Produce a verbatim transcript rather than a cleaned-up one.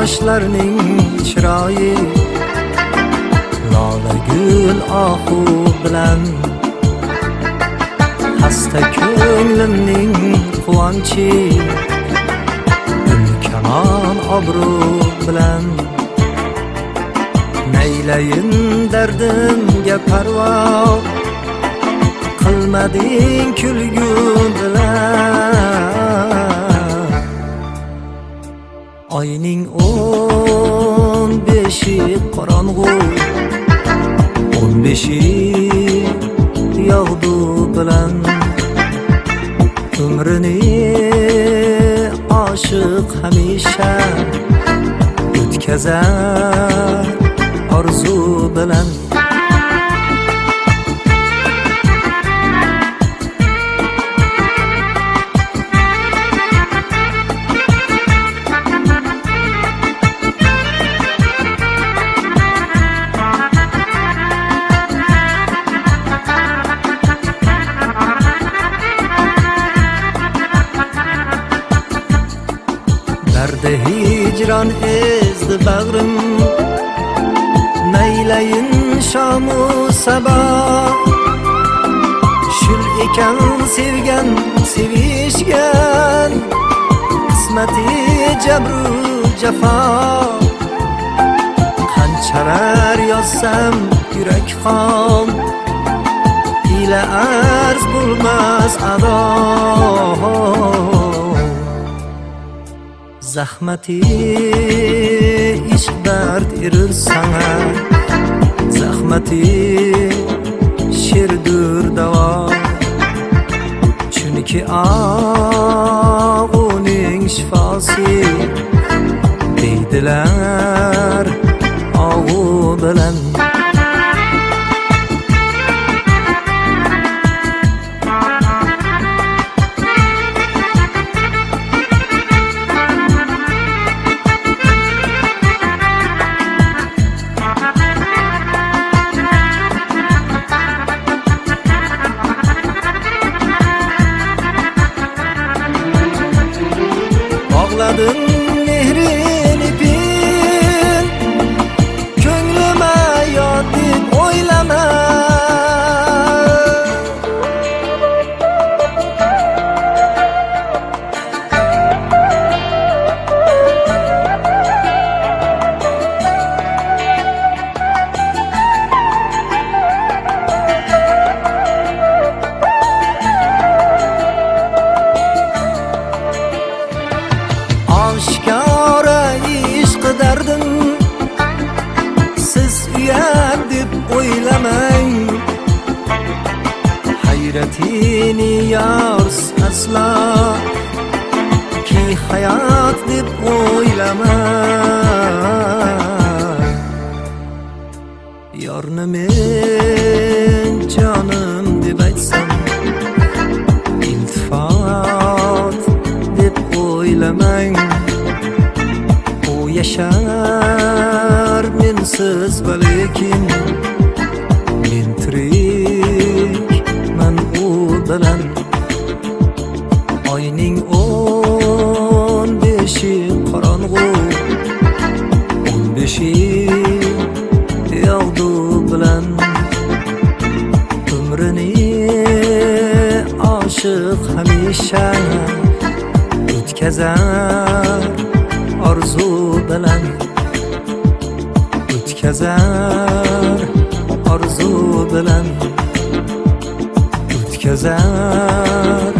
yoshlarning chiroyi lola gul ohu bilan xasta ko'nglimning quvonchi kamon obro' bilan naylayin dardimga parvo qilmading kulgu bilan oyning o'n beshi qorong'u o'n beshi yog'du bilan umrini oshiq hamisha o'tkazar orzu bilan dardi hicran ezdi bag'rim naylayin shamu sabah shul ekan sevgan sevishgan qismati jabru jafo qanchalar yozsam yurak xom ila arz bo'lmas ado zahmati ishq dard erir sana zahmati sherdur davo chunki og'uning shifosi deydilar og'u bilan Bağladın mehrin ipin Könlüme yad deb oylama Oshkora ishq dardim siz uyat deb o'ylamang hayratini yors aslo ki hayot deb o'ylamang yorni men jonim deb aytsam iltifot deb o'ylamang yashar mensiz va lekin men tirikman u bilan oyning o'n beshi qorong'u o'n beshi yog'du bilan umrini oshiq hamisha o'tkazar orzu bilan o'tkazar orzu bilan o'tkazar